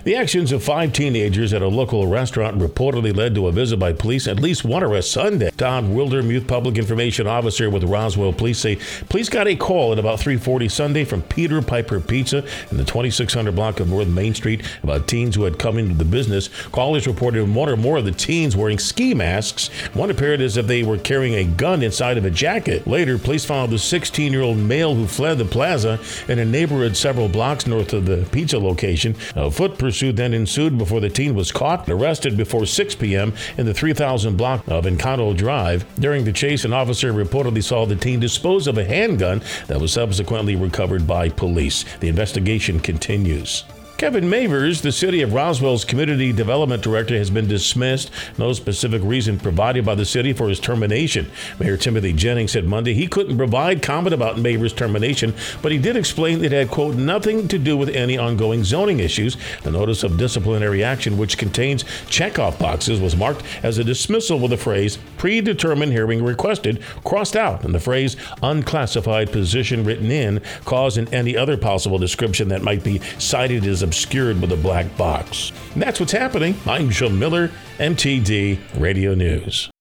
The actions of 5 teenagers at a local restaurant reportedly led to a visit by police. At least one arrest Sunday. Todd Wildermuth, public information officer with Roswell Police, say police got a call at about 3:40 Sunday from Peter Piper Pizza in the 2600 block of North Main Street about teens who had come into the business. Callers reported one or more of the teens wearing ski masks. One appeared as if they were carrying a gun inside of a jacket. Later, police found the 16-year-old male who fled the plaza in a neighborhood several blocks north of the pizza location. A foot pursuit then ensued before the teen was caught and arrested before 6 p.m. in the 3000 block of Encanto Drive. During the chase, an officer reportedly saw the teen dispose of a handgun that was subsequently recovered by police. The investigation continues. Kevin Mavers, the City of Roswell's Community Development Director, has been dismissed. No specific reason provided by the city for his termination. Mayor Timothy Jennings said Monday he couldn't provide comment about Mavers' termination, but he did explain it had, quote, nothing to do with any ongoing zoning issues. The notice of disciplinary action, which contains checkoff boxes, was marked as a dismissal with the phrase predetermined hearing requested crossed out and the phrase unclassified position written in, cause, and any other possible description that might be cited as obscured with a black box. And that's what's happening. I'm Sean Miller, MTD Radio News.